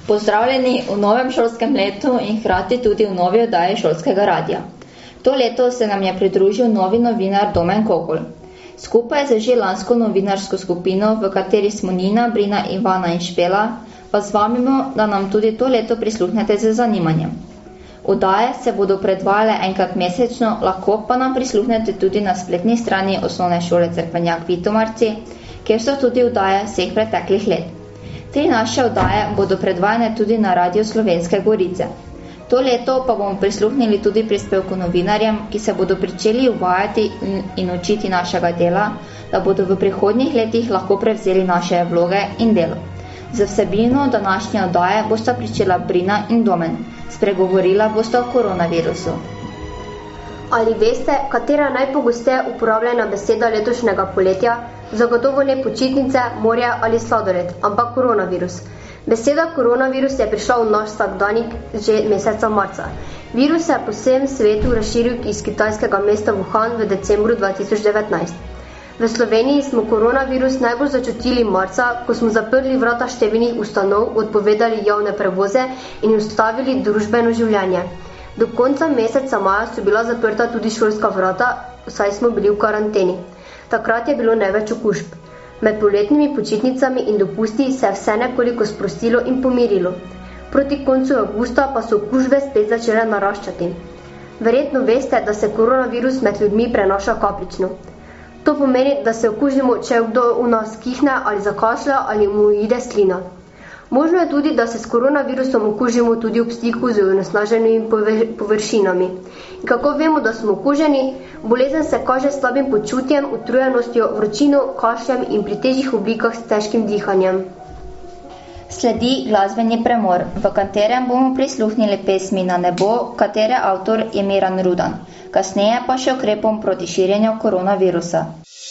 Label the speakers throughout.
Speaker 1: Pozdravljeni v novem šolskem letu in hkrati tudi v novi oddaji šolskega radia. To leto se nam je pridružil novi novinar Domen Kokol. Skupaj z že lansko novinarsko skupino, v kateri smo Nina, Brina, Ivana in Špela, vas vabimo, da nam tudi to leto prisluhnete z zanimanjem. Oddaje se bodo predvajale enkrat mesečno, lahko pa nam prisluhnete tudi na spletni strani Osnovne šole Cerkvenjak Vitomarci, kjer so tudi oddaje vseh preteklih let. 3 naše oddaje bodo predvajane tudi na Radio Slovenske Gorice. To leto pa bomo prisluhnili tudi prispevku novinarjem, ki se bodo pričeli uvajati in učiti našega dela, da bodo v prihodnjih letih lahko prevzeli naše vloge in delo. Z vsebino današnje oddaje bosta pričela Brina in Domen. Spregovorila bosta o koronavirusu.
Speaker 2: Ali veste, katera najpogosteje uporabljena beseda letošnjega poletja? Zagotovo ne počitnice, morje ali sladoled, ampak koronavirus. Beseda koronavirus je prišla v naš vsakdanjik že meseca marca. Virus se je po vsem svetu razširil iz kitajskega mesta Wuhan v decembru 2019. V Sloveniji smo koronavirus najbolj začutili marca, ko smo zaprli vrata številnih ustanov, odpovedali javne prevoze in ustavili družbeno življenje. Do konca meseca maja so bila zaprta tudi šolska vrata, saj smo bili v karanteni. Takrat je bilo največ okužb. Med poletnimi počitnicami in dopusti se je vse nekoliko sprostilo in pomirilo. Proti koncu avgusta pa so okužbe spet začele naraščati. Verjetno veste, da se koronavirus med ljudmi prenaša kapljično. To pomeni, da se okužimo, če kdo v nas kihne ali zakašlja ali mu uide slina. Možno je tudi, da se s koronavirusom okužimo tudi ob stiku z onesnaženimi površinami. In kako vemo, da smo okuženi? Bolezen se kaže s slabim počutjem, utrujenostjo, vročino, kašljem in pri težjih oblikah s težkim dihanjem.
Speaker 1: Sledi glasbeni premor, v katerem bomo prisluhnili pesmi Na nebo, katere avtor je Miran Rudan. Kasneje pa še ukrepom proti širjenju koronavirusa.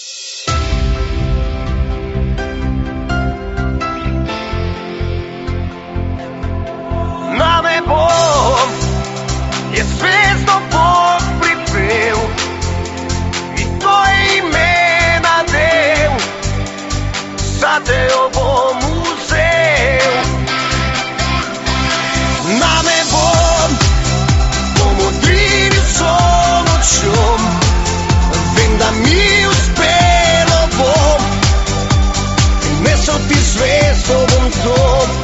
Speaker 3: Na nebo je zvezdo Bog pripel in to je ime nadel, zate jo bom vzel. Na nebo bom odrinil vso močjo, vem, da mi uspelo bom in nesel ti zvezdo bom to.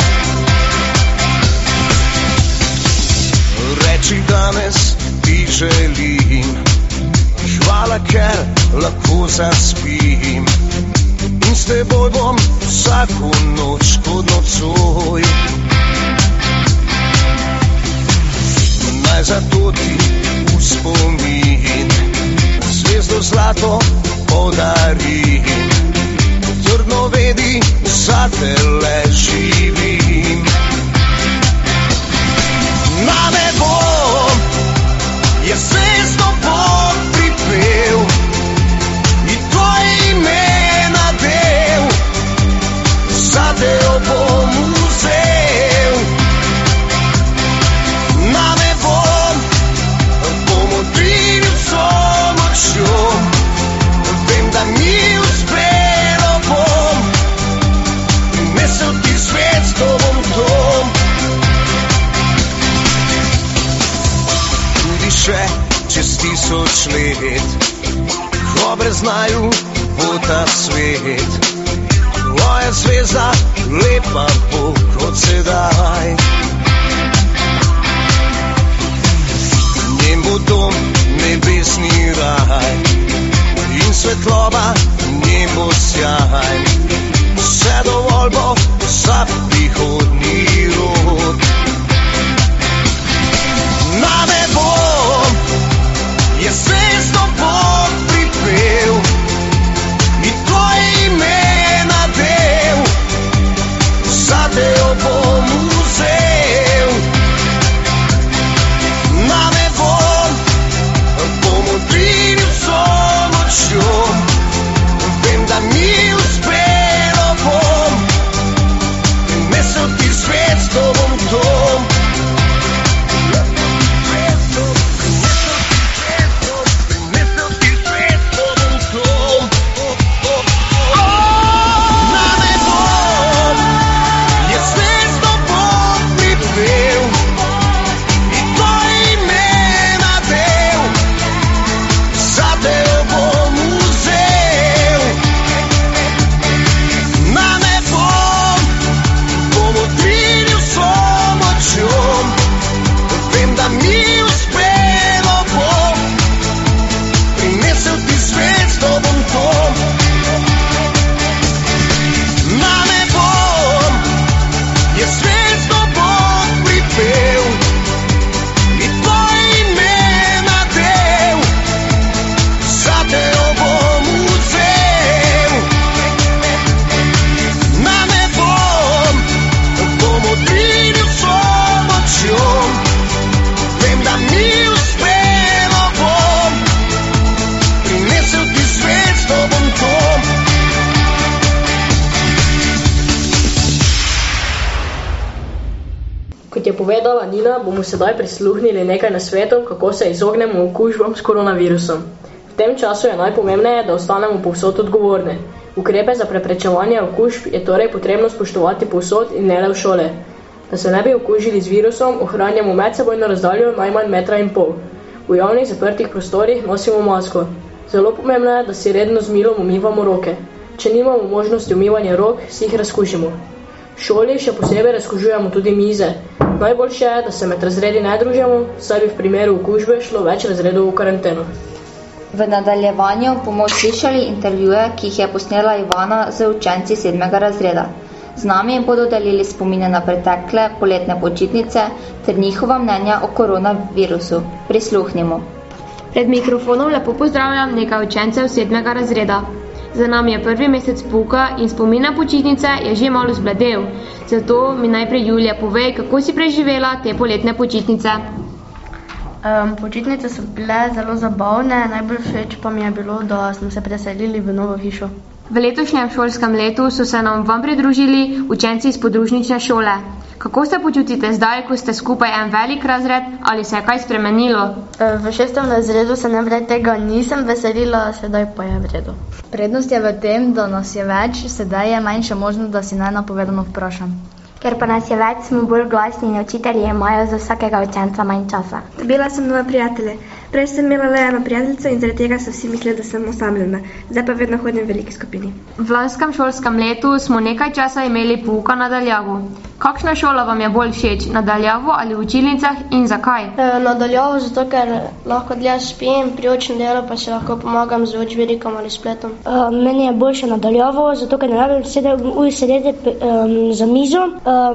Speaker 3: Reči danes ti želim, hvala, ker lahko zaspim in s teboj bom vsako noč kot nocoj. Naj zato ti v spomin zvezdo zlato podarim, trdno vedi, zate le živim. Na nebo je zvezdo Bog pripel in tvoje ime nadel, zate jo bom vzel. Na nebo bom odrinil vso močjo, vem, da mi uspelo bom in nesel ti zvezdo bom to. Še čez 1000 let, ko brez znaju bo ta svet, tvoja zvezda lepa bo kot sedaj. Njen bo dom nebesni raj in svetloba njen bo sjaj, vse dovolj bo za prihodnji rod. Na nebo je zvezdo Bog pripel in tvoje ime nadel, zate jo bom
Speaker 4: Kot je povedala Nina, bomo sedaj prisluhnili nekaj nasvetov, kako se izognemo okužbam s koronavirusom. V tem času je najpomembneje, da ostanemo povsod odgovorni. Ukrepe za preprečevanje okužb je torej potrebno spoštovati povsod in ne le v šole. Da se ne bi okužili z virusom, ohranjamo medsebojno razdaljo najmanj 1,5 metra. V javnih zaprtih prostorih nosimo masko. Zelo pomembno je, da si redno z milom umivamo roke. Če nimamo možnosti umivanja rok, si jih razkužimo. V šoli še posebej razkužujemo tudi mize. Najboljše je, da se med razredi ne družimo, saj bi v primeru okužbe šlo več razredov v karanteno.
Speaker 1: V nadaljevanju bomo slišali intervjuje, ki jih je posnela Ivana z učenci 7. razreda. Z nami bodo delili spomine na pretekle poletne počitnice ter njihova mnenja o koronavirusu. Prisluhnimo.
Speaker 5: Pred mikrofonom lepo pozdravljam nekaj učencev 7. razreda. Za nami je prvi mesec pouka in spomin na počitnice je že malo zbledel. Zato mi najprej Julija povej, kako si preživela te poletne počitnice.
Speaker 6: Počitnice so bile zelo zabavne, najbolj všeč pa mi je bilo, da smo se preselili v novo hišo.
Speaker 5: V letošnjem šolskem letu so se vam pridružili učenci iz podružnične šole. Kako se počutite zdaj, ko ste skupaj en velik razred, ali se je kaj spremenilo?
Speaker 6: V 6. razredu se najprej tega nisem veselila, sedaj pa je v redu.
Speaker 7: Prednost je v tem, da nas je več, sedaj je manjša možnost, da si nenapovedano vprašam.
Speaker 8: Ker pa nas je več, smo bolj glasni in učitelji imajo za vsakega učenca manj časa.
Speaker 9: Dobila sem nove prijatelje. Prej sem imela le eno prijateljico in zaradi tega so vsi mislili, da sem osamljena. Zdaj pa vedno hodim v veliki skupini.
Speaker 5: V lanskem šolskem letu smo nekaj časa imeli pouka na daljavo. Kakšna šola vam je bolj všeč, na daljavo ali v učilnicah in zakaj?
Speaker 10: Na daljavo, zato ker lahko dlje spim, pri učnem delu pa se lahko pomagam z učbenikom ali spletom.
Speaker 11: Meni je boljše na daljavo, zato ker ne rabim sedeti za mizo,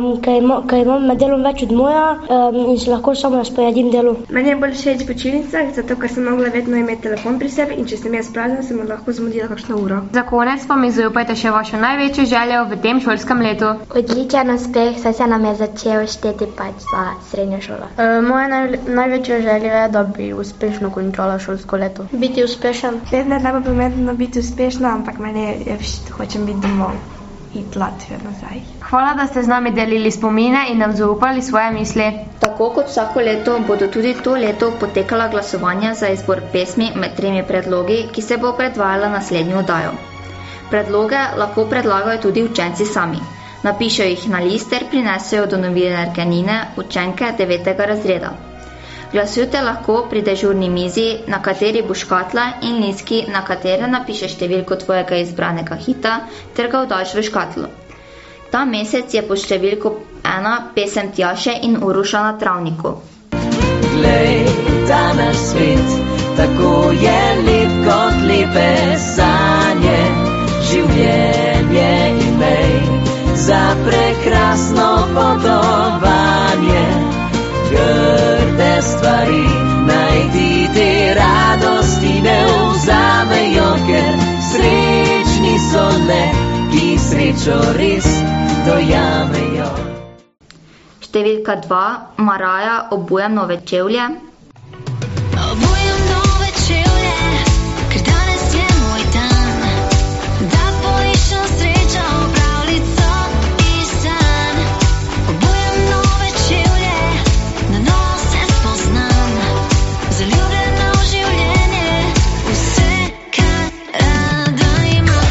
Speaker 11: ker imam med delom več odmoja in se lahko samo razporedim delu.
Speaker 9: Meni je bolj všeč v učilnicah, zato ker sem mogla vedno imeti telefon pri sebi in če sem jaz prazna, sem lahko zmudila kakšno uro.
Speaker 5: Za konec pa mi zaupajte še vašo največjo željo v tem šolskem letu.
Speaker 8: Odličen uspeh, saj se nam je začel šteti pač za srednjo šolo.
Speaker 6: Moja največja želja je, da bi uspešno končala šolsko leto.
Speaker 10: Biti uspešen.
Speaker 9: Vedno je najbolj pomembno biti uspešna, ampak meni hočem biti domov. Iti Latvijo nazaj.
Speaker 5: Hvala, da ste z nami delili spomine in nam zaupali svoje misli.
Speaker 1: Tako kot vsako leto bodo tudi to leto potekala glasovanja za izbor pesmi med 3 predlogi, ki se bo predvajala naslednjo oddajo. Predloge lahko predlagajo tudi učenci sami. Napišejo jih na list ter prinesejo do novinarke Nine, učenke 9. razreda. Glasujte lahko pri dežurni mizi, na kateri bo škatla in listki, na katere napišeš številko tvojega izbranega hita ter ga vdaš v škatlo. Ta mesec je pod številko 1 pesem Tjaše in Uroša Na travniku.
Speaker 3: Glej, ta naš svet, tako je lep kot lepe sanje, življenje imej za prekrasno potovanje. Grde stvari najdi te radosti ne vzamejo, ker srečni so le, ki srečo res dojamejo.
Speaker 1: Številka 2. Maraja, obujem nove čevlje.
Speaker 12: Obujem nove čevlje, ker danes je moj dan, da poiščem srečo, pravljico in san. Obujem nove čevlje, na novo se spoznam, zaljubljena v življenje, vse, kar rada imam.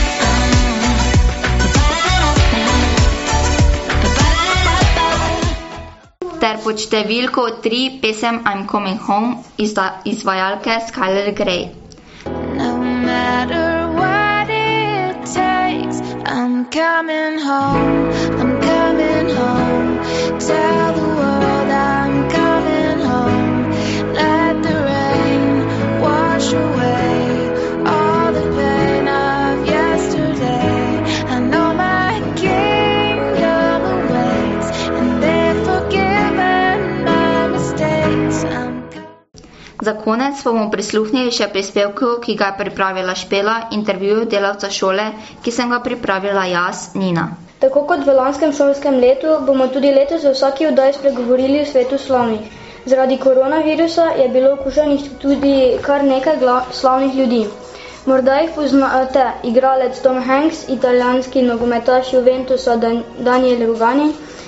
Speaker 1: Ter pod številko 3 pesem I'm Coming Home izvajalke Skylar Grey.
Speaker 12: No matter what it takes, I'm coming home, I'm coming home. Tell the world I'm coming home. Let the rain wash away all the pain of yesterday. I know my kingdom awaits, and they're forgiven my mistakes.
Speaker 1: Za konec bomo prisluhnili še prispevku, ki ga je pripravila Špela, intervjuju delavca šole, ki sem ga pripravila jaz, Nina.
Speaker 13: Tako kot v lanskem šolskem letu, bomo tudi letos v vsaki oddaji spregovorili o svetu slavnih. Zaradi koronavirusa je bilo okuženih tudi kar nekaj slavnih ljudi. Morda jih poznate: igralec Tom Hanks, italijanski nogometaš Juventusa Daniel Rugani,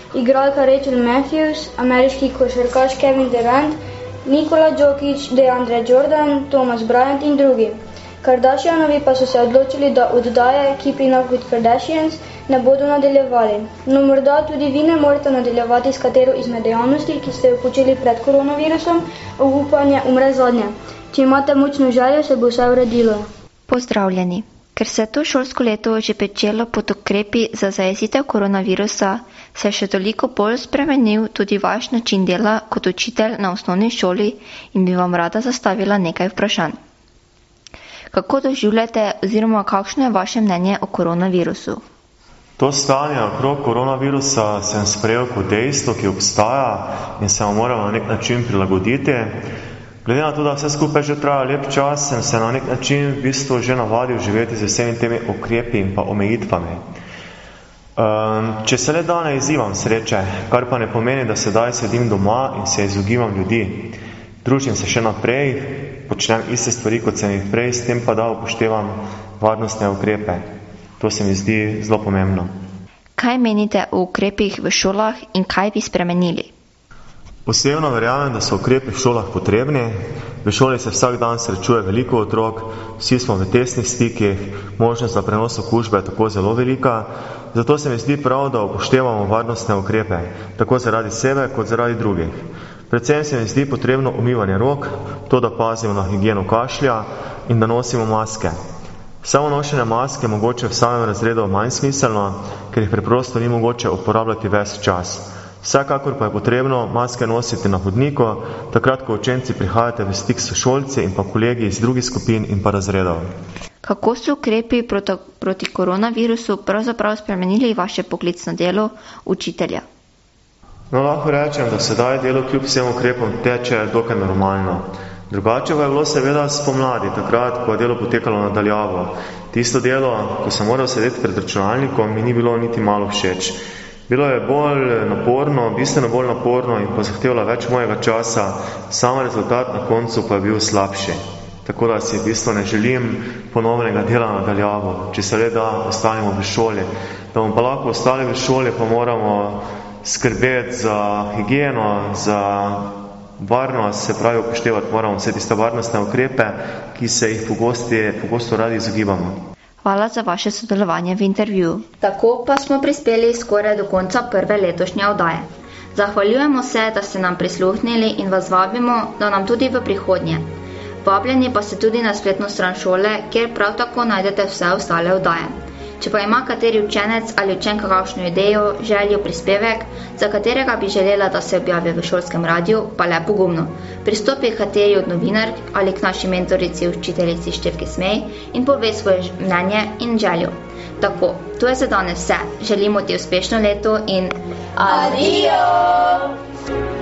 Speaker 13: igralka Rachel Matthews, ameriški košarkaš Kevin Durant, Nikola Jokić, DeAndre Jordan, Thomas Bryant in drugi. Kardashianovi pa so se odločili, da oddaje Keeping Up with Kardashians ne bodo nadaljevali. No, morda tudi vi ne morete nadaljevati s katero izmed dejavnosti, ki ste jo počeli pred koronavirusom, upanje umre zadnje. Če imate močno željo, se bo vse uredilo.
Speaker 1: Pozdravljeni. Ker se je to šolsko leto že pričelo pod ukrepi za zajezitev koronavirusa, se je še toliko bolj spremenil tudi vaš način dela kot učitelj na osnovni šoli in bi vam rada zastavila nekaj vprašanj. Kako doživljate oziroma kakšno je vaše mnenje o koronavirusu?
Speaker 14: To stanje okrog koronavirusa sem sprejel kot dejstvo, ki obstaja in se moram na nek način prilagoditi. Glede na to, da vse skupaj že traja lep čas, sem se na nek način v bistvu že navadil živeti z vsemi temi ukrepi in pa omejitvami. Če se le da ne izzivam sreče, kar pa ne pomeni, da sedaj sedim doma in se izogibam ljudi. Družim se še naprej, počnem iste stvari, kot sem jih prej, s tem pa da upoštevam varnostne ukrepe. To se mi zdi zelo pomembno.
Speaker 1: Kaj menite o ukrepih v šolah in kaj bi spremenili?
Speaker 14: Osebno verjamem, da so ukrepi v šolah potrebni. V šoli se vsak dan srečuje veliko otrok, vsi smo v tesnih stikih, možnost za prenos okužbe je tako zelo velika, zato se mi zdi prav, da upoštevamo varnostne ukrepe, tako zaradi sebe kot zaradi drugih. Predvsem se mi zdi potrebno umivanje rok, to, da pazimo na higieno kašlja in da nosimo maske. Samo nošenje maske je mogoče v samem razredu manj smiselno, ker jih preprosto ni mogoče uporabljati ves čas. Vsekakor pa je potrebno maske nositi na hodniku, takrat, ko učenci prihajate v stik s šolci in pa kolegi iz drugih skupin in pa razredov.
Speaker 1: Kako so ukrepi proti koronavirusu pravzaprav spremenili vaše poklicno delo učitelja?
Speaker 14: No, lahko rečem, da sedaj delo kljub vsem ukrepom teče dokaj normalno. Drugače pa je bilo seveda spomladi, takrat, ko je delo potekalo nadaljavo. Tisto delo, ko sem moral sedeti pred računalnikom, mi ni bilo niti malo všeč. Bilo je bolj naporno, bistveno bolj naporno in pa zahtevalo več mojega časa, sam rezultat na koncu pa je bil slabši. Tako da si v bistvu ne želim ponovnega dela nadaljavo, če se le da ostanemo v šoli. Da bomo pa lahko ostali v šoli, pa moramo skrbeti za higieno, za varnost, se pravi upoštevati moramo vse tiste varnostne ukrepe, ki se jih pogosto radi izogibamo.
Speaker 1: Hvala za vaše sodelovanje v intervjuju. Tako pa smo prispeli skoraj do konca prve letošnje oddaje. Zahvaljujemo se, da ste nam prisluhnili in vas vabimo, da nam tudi v prihodnje. Vabljeni pa ste tudi na spletno stran šole, kjer prav tako najdete vse ostale oddaje. Če pa ima kateri učenec ali učenka kakšno idejo, željo, prispevek, za katerega bi želela, da se objavi v šolskem radiju, pa le pogumno. Pristopi k kateri od novinark ali k naši mentorici, učiteljici Štefki Smej in pove svoje mnenje in željo. Tako, to je za danes vse. Želimo ti uspešno leto in
Speaker 12: adijo!